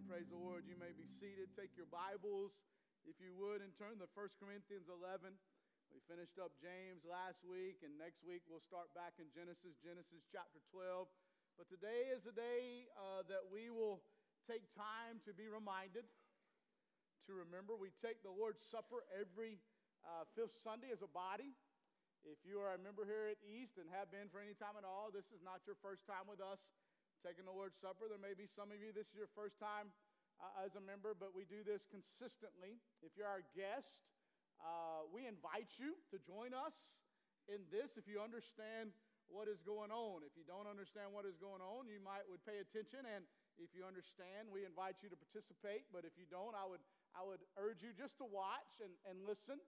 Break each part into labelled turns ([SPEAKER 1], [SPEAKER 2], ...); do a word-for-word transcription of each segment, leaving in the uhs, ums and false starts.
[SPEAKER 1] Praise the Lord. You may be seated. Take your Bibles, if you would, and turn to First Corinthians eleven. We finished up James last week, and next week we'll start back in Genesis, Genesis chapter twelve. But today is a day uh, that we will take time to be reminded, to remember. We take the Lord's Supper every uh, fifth Sunday as a body. If you are a member here at East and have been for any time at all, this is not your first time with us taking the Lord's Supper. There may be some of you, this is your first time uh, as a member, but we do this consistently. If you're our guest, uh, we invite you to join us in this if you understand what is going on. If you don't understand what is going on, you might would pay attention, and if you understand, we invite you to participate. But if you don't, I would I would urge you just to watch and, and listen.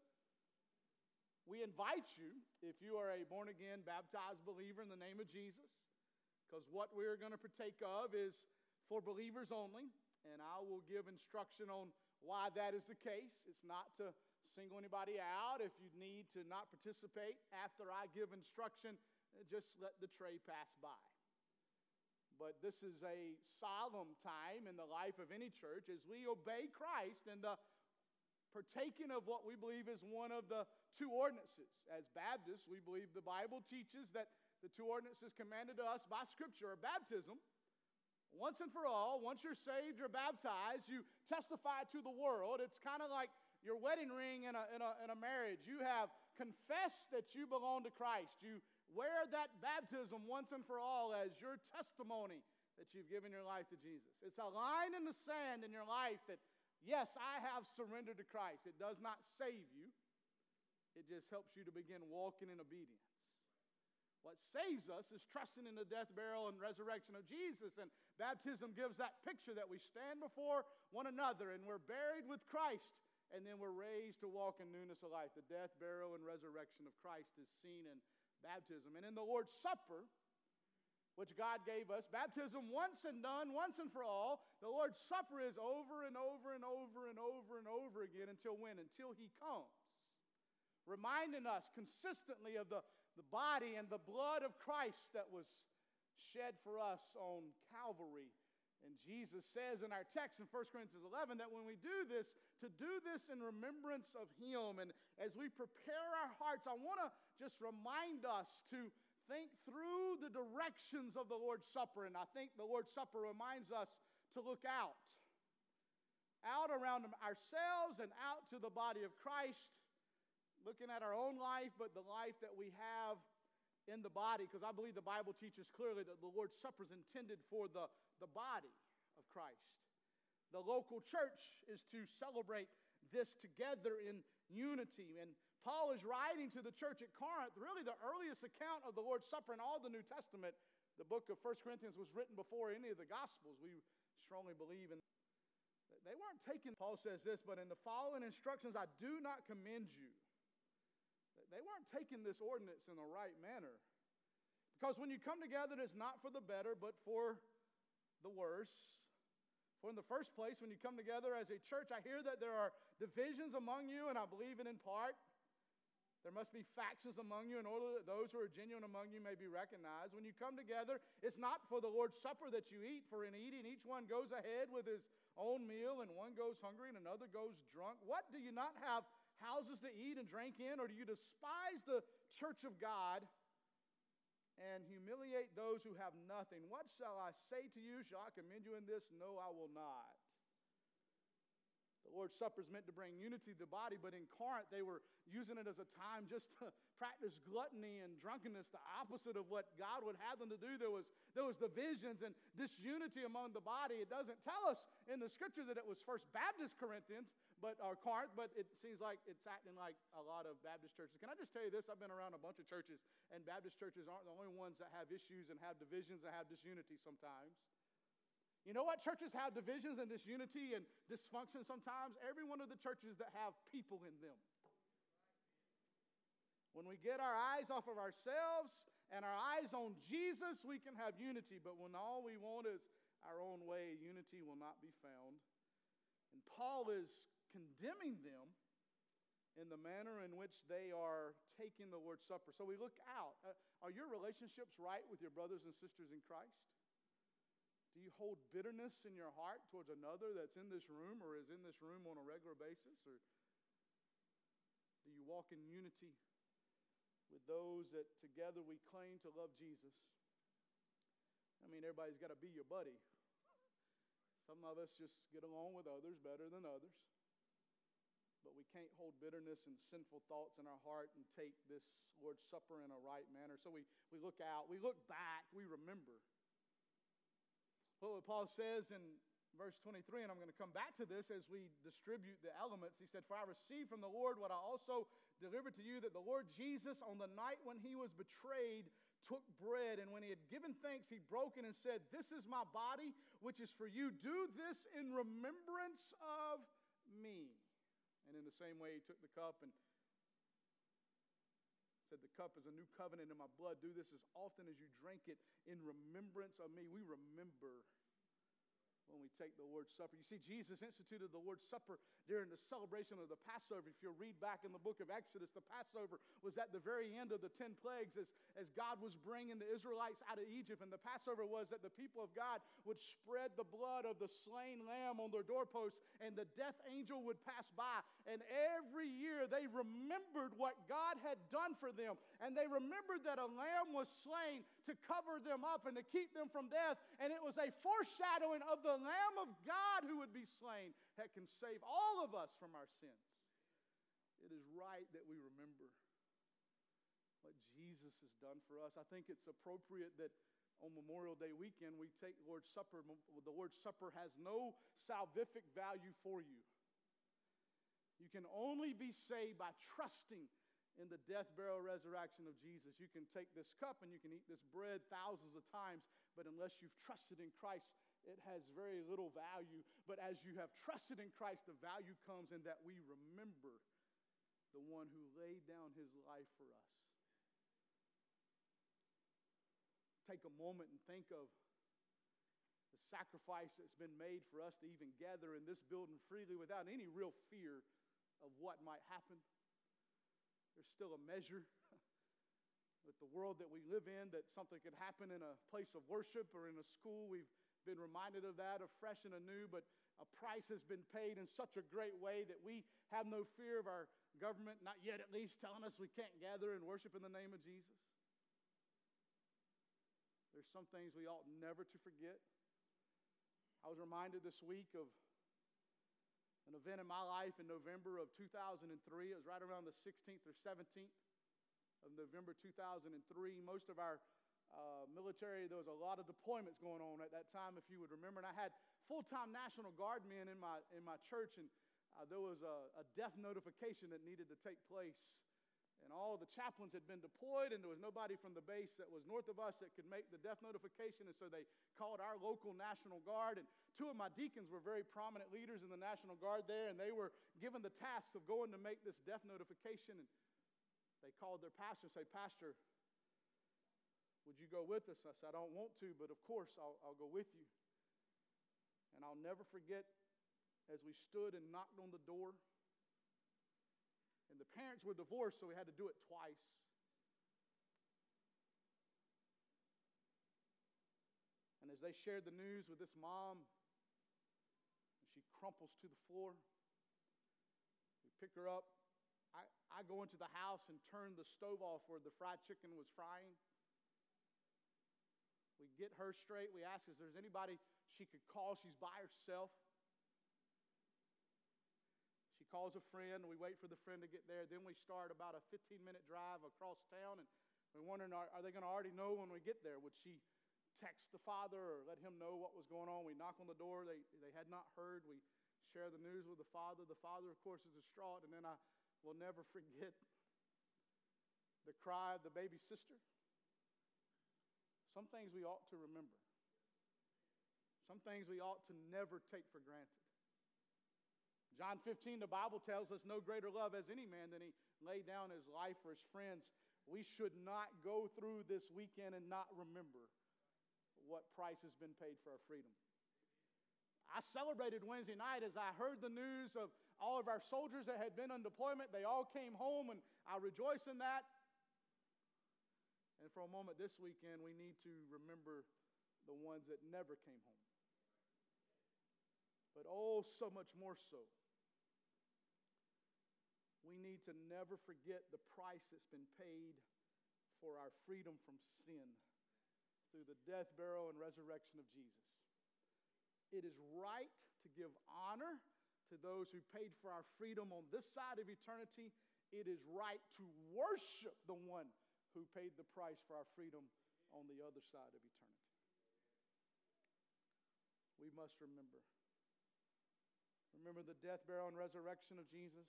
[SPEAKER 1] We invite you, if you are a born-again, baptized believer in the name of Jesus, because what we're going to partake of is for believers only, and I will give instruction on why that is the case. It's not to single anybody out. If you need to not participate after I give instruction, just let the tray pass by. But this is a solemn time in the life of any church as we obey Christ and the partaking of what we believe is one of the two ordinances. As Baptists, we believe the Bible teaches that the two ordinances commanded to us by Scripture are baptism. Once and for all, once you're saved, you're baptized, you testify to the world. It's kind of like your wedding ring in a, in, a, in a marriage. You have confessed that you belong to Christ. You wear that baptism once and for all as your testimony that you've given your life to Jesus. It's a line in the sand in your life that, yes, I have surrendered to Christ. It does not save you. It just helps you to begin walking in obedience. What saves us is trusting in the death, burial, and resurrection of Jesus. And baptism gives that picture that we stand before one another and we're buried with Christ, and then we're raised to walk in newness of life. The death, burial, and resurrection of Christ is seen in baptism. And in the Lord's Supper, which God gave us, baptism once and done, once and for all. The Lord's Supper is over and over and over and over and over again until when? Until He comes. Reminding us consistently of the, the body and the blood of Christ that was shed for us on Calvary. And Jesus says in our text in First Corinthians eleven that when we do this, to do this in remembrance of Him. And as we prepare our hearts, I want to just remind us to think through the directions of the Lord's Supper. And I think the Lord's Supper reminds us to look out. Out around ourselves and out to the body of Christ. Looking at our own life, but the life that we have in the body. Because I believe the Bible teaches clearly that the Lord's Supper is intended for the, the body of Christ. The local church is to celebrate this together in unity. And Paul is writing to the church at Corinth, really the earliest account of the Lord's Supper in all the New Testament. The book of First Corinthians was written before any of the Gospels. We strongly believe in that. They weren't taking, Paul says this, but in the following instructions I do not commend you. They weren't taking this ordinance in the right manner. Because when you come together, it's not for the better, but for the worse. For in the first place, when you come together as a church, I hear that there are divisions among you, and I believe it in part. There must be factions among you in order that those who are genuine among you may be recognized. When you come together, it's not for the Lord's Supper that you eat, for in eating each one goes ahead with his own meal, and one goes hungry and another goes drunk. What, do you not have houses to eat and drink in, or do you despise the church of God and humiliate those who have nothing? What shall I say to you? Shall I commend you in this? No, I will not. The Lord's Supper is meant to bring unity to the body, but in Corinth they were using it as a time just to practice gluttony and drunkenness, the opposite of what God would have them to do. There was, there was divisions and disunity among the body. It doesn't tell us in the Scripture that it was First Baptist Corinthians, but or Corinth, but it seems like it's acting like a lot of Baptist churches. Can I just tell you this? I've been around a bunch of churches, and Baptist churches aren't the only ones that have issues and have divisions and have disunity sometimes. You know what churches have divisions and disunity and dysfunction sometimes? Every one of the churches that have people in them. When we get our eyes off of ourselves and our eyes on Jesus, we can have unity. But when all we want is our own way, unity will not be found. And Paul is condemning them in the manner in which they are taking the Lord's Supper. So we look out. Uh, are your relationships right with your brothers and sisters in Christ? Do you hold bitterness in your heart towards another that's in this room or is in this room on a regular basis? Or do you walk in unity with those that together we claim to love Jesus? I mean, everybody's got to be your buddy. Some of us just get along with others better than others. But we can't hold bitterness and sinful thoughts in our heart and take this Lord's Supper in a right manner. So we, we look out, we look back, we remember. Well, what Paul says in verse twenty-three, and I'm going to come back to this as we distribute the elements. He said, "For I received from the Lord what I also delivered to you, that the Lord Jesus, on the night when he was betrayed, took bread, and when he had given thanks, he broke it and said, 'This is my body, which is for you. Do this in remembrance of me.' And in the same way, he took the cup and said, 'The cup is a new covenant in my blood. Do this as often as you drink it in remembrance of me.'" We remember when we take the Lord's Supper. You see, Jesus instituted the Lord's Supper during the celebration of the Passover. If you read back in the book of Exodus, the Passover was at the very end of the ten plagues as, as God was bringing the Israelites out of Egypt. And the Passover was that the people of God would spread the blood of the slain lamb on their doorposts, and the death angel would pass by. And every year they remembered what God had done for them. And they remembered that a lamb was slain to cover them up and to keep them from death. And it was a foreshadowing of the Lamb of God who would be slain that can save all of us from our sins. It is right that we remember what Jesus has done for us. I think it's appropriate that on Memorial Day weekend we take Lord's Supper. The Lord's Supper has no salvific value for you. You can only be saved by trusting in the death, burial, resurrection of Jesus. You can take this cup and you can eat this bread thousands of times, but unless you've trusted in Christ, it has very little value. But as you have trusted in Christ, the value comes in that we remember the one who laid down his life for us. Take a moment and think of the sacrifice that's been made for us to even gather in this building freely without any real fear of what might happen. There's still a measure with the world that we live in that something could happen in a place of worship or in a school. We've been reminded of that afresh and anew, but a price has been paid in such a great way that we have no fear of our government, not yet at least, telling us we can't gather and worship in the name of Jesus. There's some things we ought never to forget. I was reminded this week of an event in my life in November of two thousand three. It was right around the sixteenth or seventeenth of November two thousand three. Most of our uh, military, there was a lot of deployments going on at that time, if you would remember. And I had full-time National Guard men in my, in my church, and uh, there was a, a death notification that needed to take place. And all the chaplains had been deployed, and there was nobody from the base that was north of us that could make the death notification. And so they called our local National Guard. And two of my deacons were very prominent leaders in the National Guard there, and they were given the task of going to make this death notification. And they called their pastor and said, "Pastor, would you go with us?" I said, "I don't want to, but of course I'll, I'll go with you." And I'll never forget as we stood and knocked on the door. And the parents were divorced, so we had to do it twice. And as they shared the news with this mom, she crumples to the floor. We pick her up. I, I go into the house and turn the stove off where the fried chicken was frying. We get her straight. We ask if there's anybody she could call. She's by herself. She calls a friend. We wait for the friend to get there. Then we start about a fifteen-minute drive across town, and we're wondering, are, are they going to already know when we get there? Would she text the father or let him know what was going on? We knock on the door. They, they had not heard. We share the news with the father. The father, of course, is distraught. And then I will never forget the cry of the baby sister. Some things we ought to remember. Some things we ought to never take for granted. John fifteen, the Bible tells us, "No greater love has any man than he laid down his life for his friends." We should not go through this weekend and not remember what price has been paid for our freedom. I celebrated Wednesday night as I heard the news of all of our soldiers that had been on deployment. They all came home, and I rejoice in that. And for a moment this weekend, we need to remember the ones that never came home. oh, so much more so, we need to never forget the price that's been paid for our freedom from sin through the death, burial, and resurrection of Jesus. It is right to give honor to those who paid for our freedom on this side of eternity. It is right to worship the one who paid the price for our freedom on the other side of eternity. We must remember. Remember the death, burial, and resurrection of Jesus.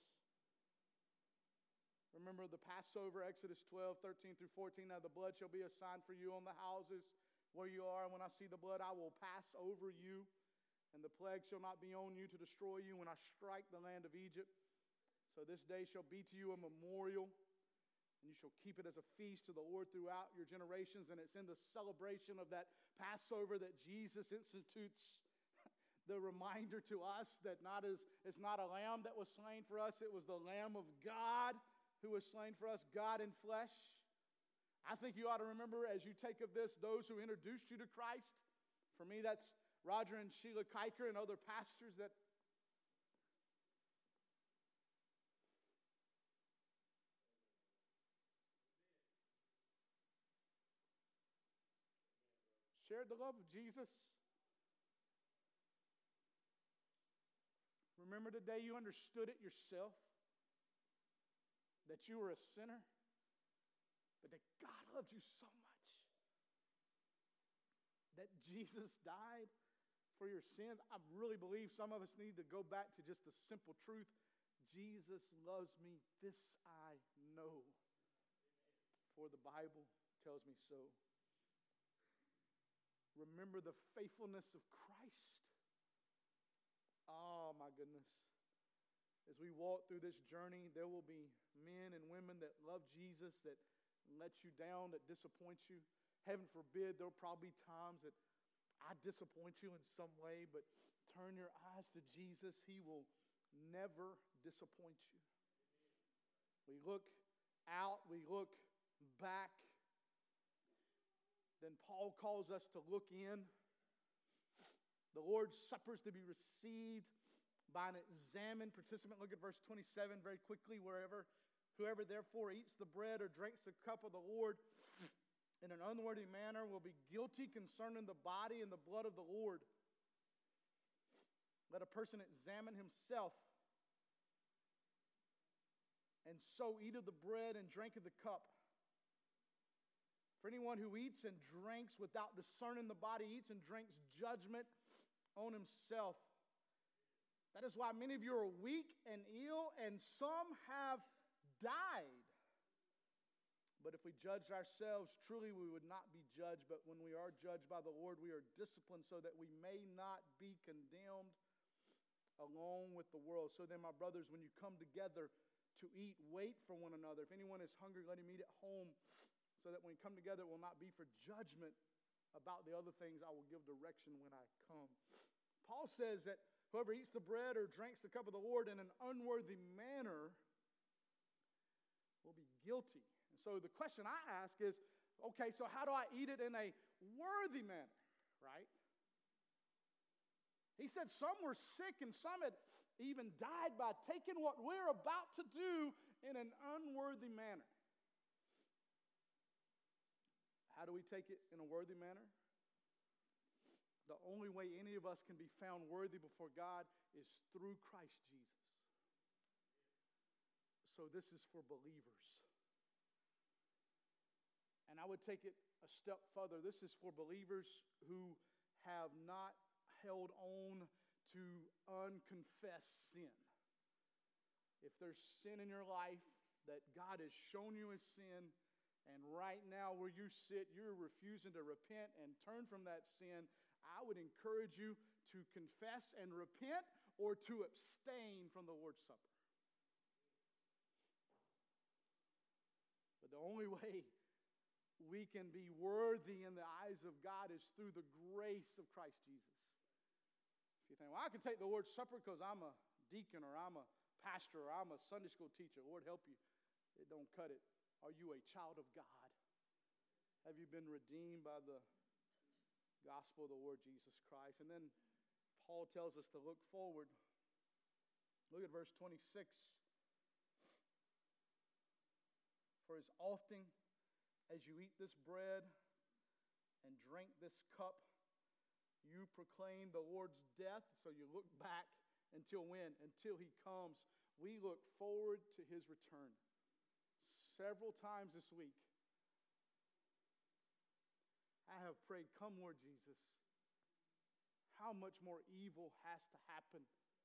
[SPEAKER 1] Remember the Passover, Exodus twelve, thirteen through fourteen. Now the blood shall be a sign for you on the houses where you are. And when I see the blood, I will pass over you. And the plague shall not be on you to destroy you when I strike the land of Egypt. So this day shall be to you a memorial. And you shall keep it as a feast to the Lord throughout your generations. And it's in the celebration of that Passover that Jesus institutes the reminder to us that not as, it's not a lamb that was slain for us. It was the Lamb of God who was slain for us, God in flesh. I think you ought to remember as you take of this, those who introduced you to Christ. For me, that's Roger and Sheila Kiker and other pastors that shared the love of Jesus. Remember the day you understood it yourself, that you were a sinner, but that God loved you so much, that Jesus died for your sins. I really believe some of us need to go back to just the simple truth. Jesus loves me. This I know, for the Bible tells me so. Remember the faithfulness of Christ. Oh, my goodness. As we walk through this journey, there will be men and women that love Jesus, that let you down, that disappoint you. Heaven forbid, there will probably be times that I disappoint you in some way, but turn your eyes to Jesus. He will never disappoint you. We look out, we look back. Then Paul calls us to look in. The Lord's Supper is to be received by an examined participant. Look at verse twenty-seven very quickly. Wherever, whoever therefore eats the bread or drinks the cup of the Lord in an unworthy manner will be guilty concerning the body and the blood of the Lord. Let a person examine himself, and so eat of the bread and drink of the cup. For anyone who eats and drinks without discerning the body eats and drinks judgment on himself. That is why many of you are weak and ill, and some have died. But if we judged ourselves, truly we would not be judged. But when we are judged by the Lord, we are disciplined so that we may not be condemned along with the world. So then, my brothers, when you come together to eat, wait for one another. If anyone is hungry, let him eat at home, so that when we come together, it will not be for judgment. About the other things, I will give direction when I come. Paul says that whoever eats the bread or drinks the cup of the Lord in an unworthy manner will be guilty. And so the question I ask is, okay, so how do I eat it in a worthy manner, right? He said some were sick and some had even died by taking what we're about to do in an unworthy manner. How do we take it in a worthy manner? The only way any of us can be found worthy before God is through Christ Jesus. So this is for believers. And I would take it a step further. This is for believers who have not held on to unconfessed sin. If there's sin in your life that God has shown you as sin, and right now where you sit, you're refusing to repent and turn from that sin, I would encourage you to confess and repent or to abstain from the Lord's Supper. But the only way we can be worthy in the eyes of God is through the grace of Christ Jesus. If you think, well, I can take the Lord's Supper because I'm a deacon or I'm a pastor or I'm a Sunday school teacher. Lord help you. It don't cut it. Are you a child of God? Have you been redeemed by the gospel of the Lord Jesus Christ? And then Paul tells us to look forward. Look at verse twenty-six. For as often as you eat this bread and drink this cup, you proclaim the Lord's death. So you look back until when? Until he comes. We look forward to his return. Several times this week, I have prayed, come Lord Jesus. How much more evil has to happen?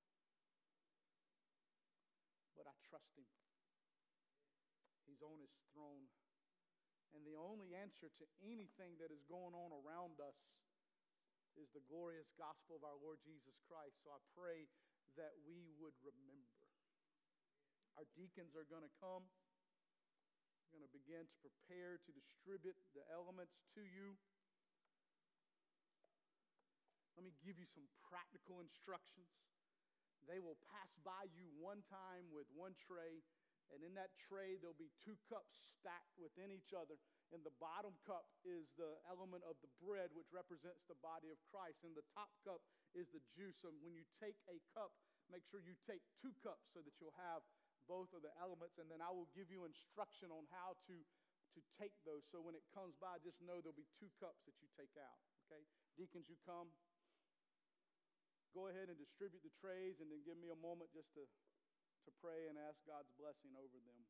[SPEAKER 1] But I trust him. He's on his throne. And the only answer to anything that is going on around us is the glorious gospel of our Lord Jesus Christ. So I pray that we would remember. Our deacons are going to come. We're going to begin to prepare to distribute the elements to you. Let me give you some practical instructions. They will pass by you one time with one tray, and in that tray there'll be two cups stacked within each other. And the bottom cup is the element of the bread, which represents the body of Christ. And the top cup is the juice. So when you take a cup, make sure you take two cups so that you'll have both of the elements. And then I will give you instruction on how to, to take those. So when it comes by, just know there'll be two cups that you take out. Okay? Deacons, you come. Go ahead and distribute the trays, and then give me a moment just to, to pray and ask God's blessing over them.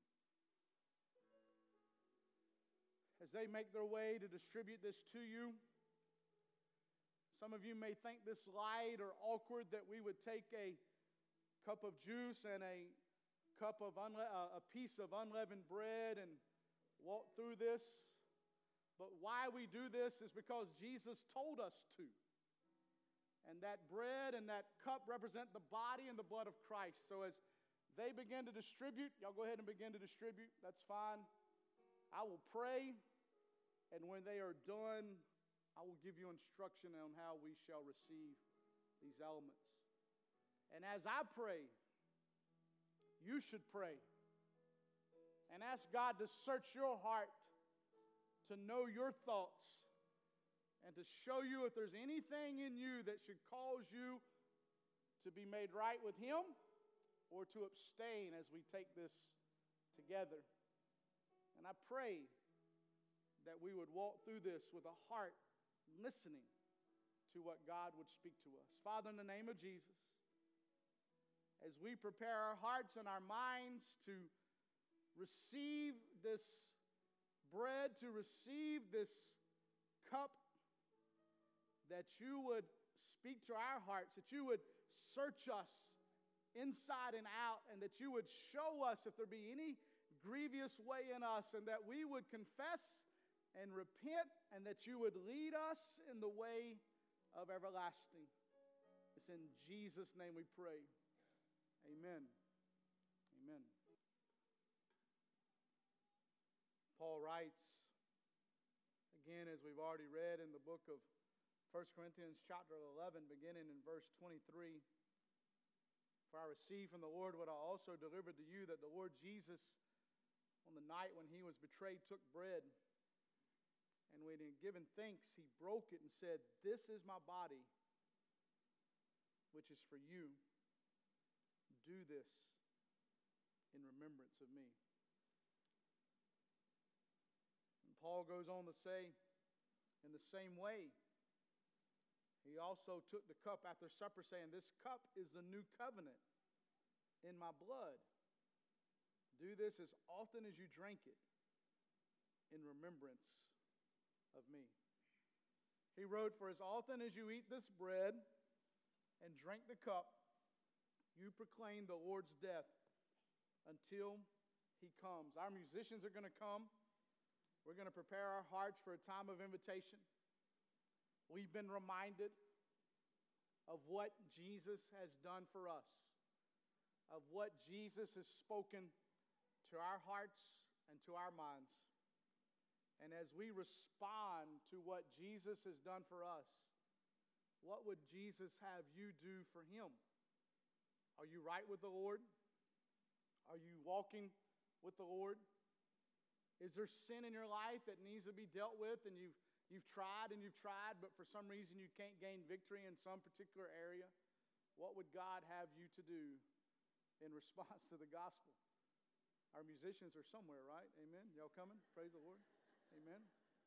[SPEAKER 1] As they make their way to distribute this to you, some of you may think this light or awkward that we would take a cup of juice and a cup of unle- uh, a piece of unleavened bread and walk through this. But why we do this is because Jesus told us to. And that bread and that cup represent the body and the blood of Christ. So as they begin to distribute, y'all go ahead and begin to distribute. That's fine. I will pray. And when they are done, I will give you instruction on how we shall receive these elements. And as I pray, you should pray. And ask God to search your heart, to know your thoughts, and to show you if there's anything in you that should cause you to be made right with him or to abstain as we take this together. And I pray that we would walk through this with a heart listening to what God would speak to us. Father, in the name of Jesus, as we prepare our hearts and our minds to receive this bread, to receive this cup, that you would speak to our hearts, that you would search us inside and out, and that you would show us if there be any grievous way in us, and that we would confess and repent, and that you would lead us in the way of everlasting. It's in Jesus' name we pray. Amen. Amen. Paul writes, again, as we've already read in the book of First Corinthians chapter eleven, beginning in verse twenty-three. For I received from the Lord what I also delivered to you, that the Lord Jesus, on the night when he was betrayed, took bread. And when he had given thanks, he broke it and said, "This is my body, which is for you. Do this in remembrance of me." And Paul goes on to say, in the same way, he also took the cup after supper, saying, "This cup is the new covenant in my blood. Do this as often as you drink it in remembrance of me." He wrote, "For as often as you eat this bread and drink the cup, you proclaim the Lord's death until he comes." Our musicians are going to come. We're going to prepare our hearts for a time of invitation. We've been reminded of what Jesus has done for us, of what Jesus has spoken to our hearts and to our minds. And as we respond to what Jesus has done for us, what would Jesus have you do for him? Are you right with the Lord? Are you walking with the Lord? Is there sin in your life that needs to be dealt with, and you've You've tried and you've tried, but for some reason you can't gain victory in some particular area. What would God have you to do in response to the gospel? Our musicians are somewhere, right? Amen. Y'all coming? Praise the Lord. Amen.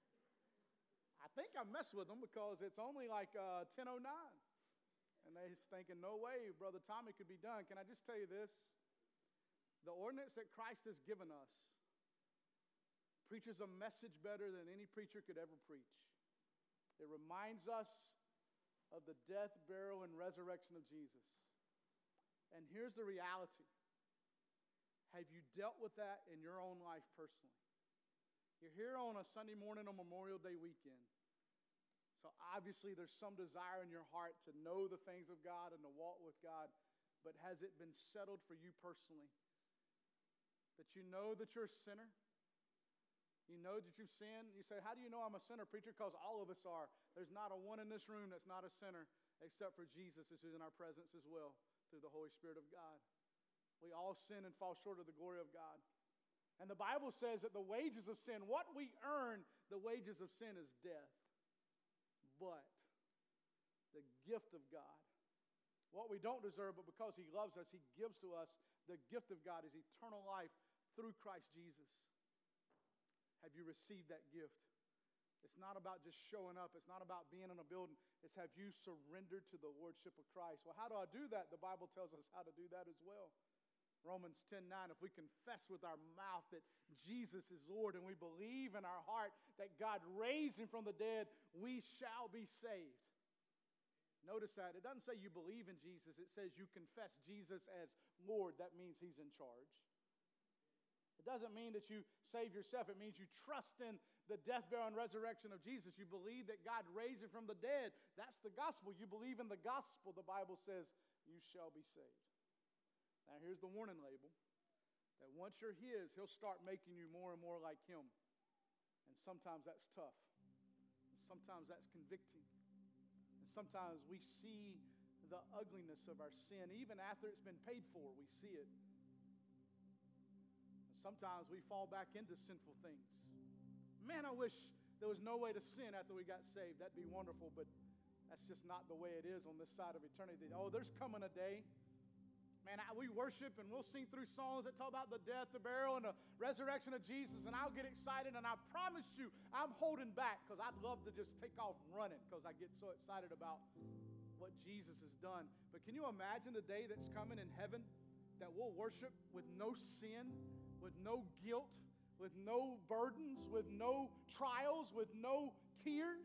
[SPEAKER 1] I think I messed with them because it's only like uh, ten oh nine. And they're thinking, no way, Brother Tommy could be done. Can I just tell you this? The ordinance that Christ has given us preaches a message better than any preacher could ever preach. It reminds us of the death, burial, and resurrection of Jesus. And here's the reality. Have you dealt with that in your own life personally? You're here on a Sunday morning on Memorial Day weekend. So obviously there's some desire in your heart to know the things of God and to walk with God. But has it been settled for you personally? That you know that you're a sinner? You know that you've sinned? You say, how do you know I'm a sinner, preacher? Because all of us are. There's not a one in this room that's not a sinner except for Jesus, who's in our presence as well through the Holy Spirit of God. We all sin and fall short of the glory of God. And the Bible says that the wages of sin, what we earn, the wages of sin is death. But the gift of God, what we don't deserve, but because He loves us, He gives to us, the gift of God is eternal life through Christ Jesus. Have you received that gift? It's not about just showing up. It's not about being in a building. It's have you surrendered to the Lordship of Christ. Well, how do I do that? The Bible tells us how to do that as well. Romans ten nine, if we confess with our mouth that Jesus is Lord and we believe in our heart that God raised Him from the dead, we shall be saved. Notice that. It doesn't say you believe in Jesus. It says you confess Jesus as Lord. That means He's in charge. It doesn't mean that you save yourself. It means you trust in the death, burial, and resurrection of Jesus. You believe that God raised Him from the dead. That's the gospel. You believe in the gospel. The Bible says you shall be saved. Now here's the warning label. That once you're His, He'll start making you more and more like Him. And sometimes that's tough. And sometimes that's convicting. And sometimes we see the ugliness of our sin. Even after it's been paid for, we see it. And sometimes we fall back into sinful things. Man, I wish there was no way to sin after we got saved. That'd be wonderful, but that's just not the way it is on this side of eternity. Oh, there's coming a day. Man, I, we worship and we'll sing through songs that talk about the death, the burial, and the resurrection of Jesus, and I'll get excited, and I promise you, I'm holding back because I'd love to just take off running because I get so excited about what Jesus has done. But can you imagine the day that's coming in heaven that we'll worship with no sin, with no guilt, with no burdens, with no trials, with no tears?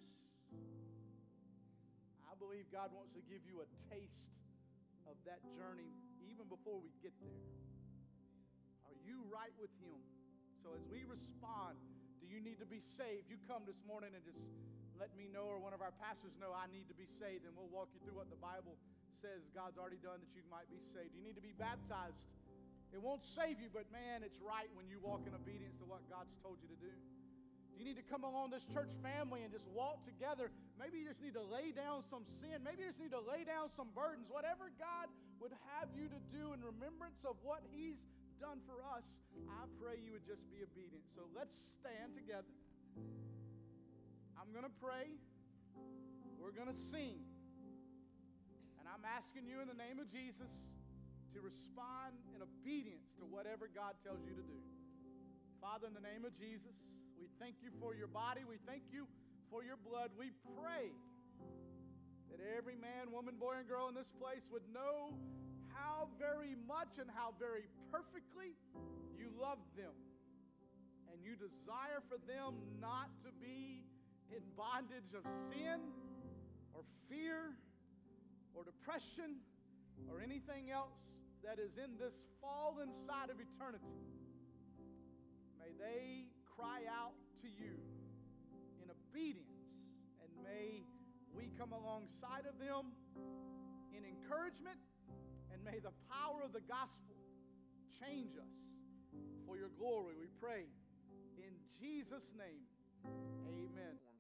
[SPEAKER 1] I believe God wants to give you a taste of that journey even before we get there. Are you right with Him? So as we respond, do you need to be saved? You come this morning and just let me know, or one of our pastors know, I need to be saved, and we'll walk you through what the Bible says God's already done that you might be saved. You need to be baptized. It won't save you, but man, it's right when you walk in obedience to what God's told you to do. You need to come along this church family and just walk together. Maybe you just need to lay down some sin. Maybe you just need to lay down some burdens. Whatever God would have you to do in remembrance of what He's done for us, I pray you would just be obedient. So let's stand together. I'm going to pray. We're going to sing. And I'm asking you in the name of Jesus to respond in obedience to whatever God tells you to do. Father, in the name of Jesus, we thank you for your body. We thank you for your blood. We pray that every man, woman, boy, and girl in this place would know how very much and how very perfectly you love them. And you desire for them not to be in bondage of sin or fear or depression or anything else that is in this fallen side of eternity. May they cry out to you in obedience, and may we come alongside of them in encouragement, and may the power of the gospel change us for your glory, we pray. In Jesus' name, amen.